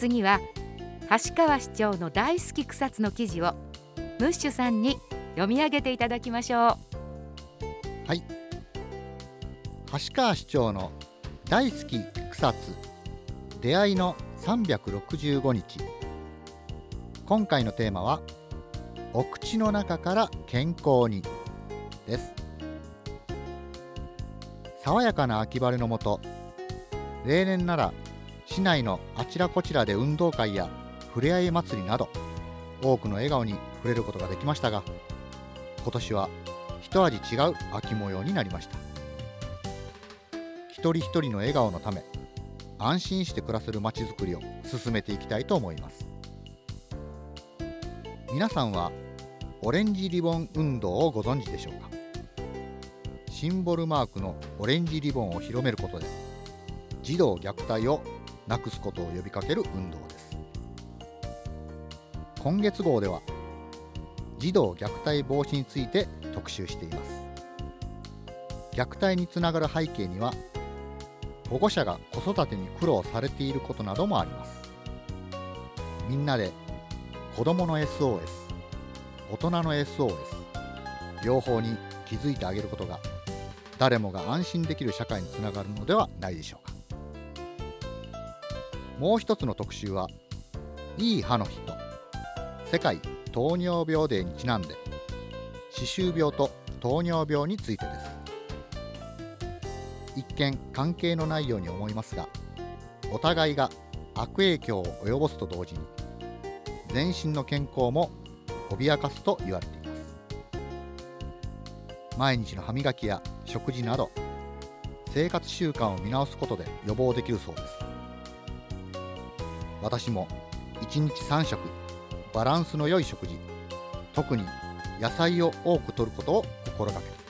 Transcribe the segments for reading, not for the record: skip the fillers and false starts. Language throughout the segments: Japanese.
次は橋川市長の大好き草津の記事をムッシュさんに読み上げていただきましょう。 はい、橋川市長の大好き草津出会いの365日。今回のテーマはお口の中から健康にです。爽やかな秋晴れのもと、例年なら市内のあちらこちらで運動会やふれあい祭りなど多くの笑顔に触れることができましたが、今年は一味違う秋模様になりました。一人一人の笑顔のため、安心して暮らせるまちづくりを進めていきたいと思います。皆さんはオレンジリボン運動をご存知でしょうか。シンボルマークのオレンジリボンを広めることで児童虐待をなくすことを呼びかける運動です。今月号では児童虐待防止について特集しています。虐待につながる背景には、保護者が子育てに苦労されていることなどもあります。みんなで子どもの SOS、大人の SOS、両方に気づいてあげることが誰もが安心できる社会につながるのではないでしょうか。もう一つの特集は、いい歯の日と世界糖尿病デーにちなんで、歯周病と糖尿病についてです。一見関係のないように思いますが、お互いが悪影響を及ぼすと同時に全身の健康も脅かすと言われています。毎日の歯磨きや食事など生活習慣を見直すことで予防できるそうです。私も1日3食バランスの良い食事、特に野菜を多く摂ることを心がけています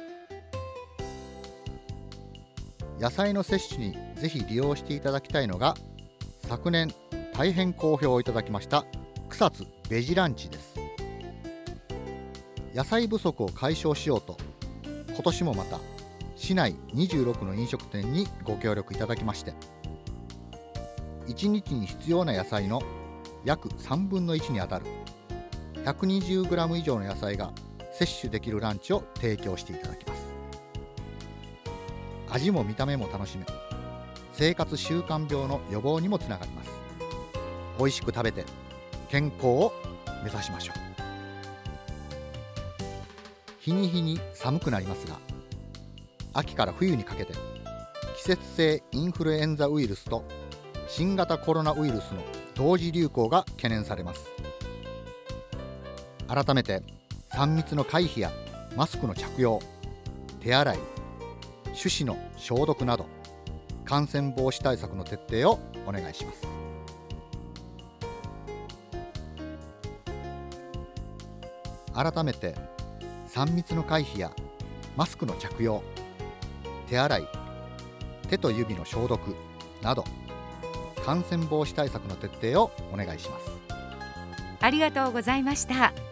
。野菜の摂取にぜひ利用していただきたいのが、昨年大変好評をいただきました草津ベジランチです。野菜不足を解消しようと、今年もまた市内26の飲食店にご協力いただきまして、1日に必要な野菜の約3分の1にあたる 120g 以上の野菜が摂取できるランチを提供していただきます。味も見た目も楽しめ、生活習慣病の予防にもつながります。美味しく食べて健康を目指しましょう。日に日に寒くなりますが、秋から冬にかけて季節性インフルエンザウイルスと新型コロナウイルスの同時流行が懸念されます。改めて3密の回避やマスクの着用、手洗い、手指の消毒など感染防止対策の徹底をお願いします。改めて3密の回避やマスクの着用、手洗い、手と指の消毒など感染防止対策の徹底をお願いします。 ありがとうございました。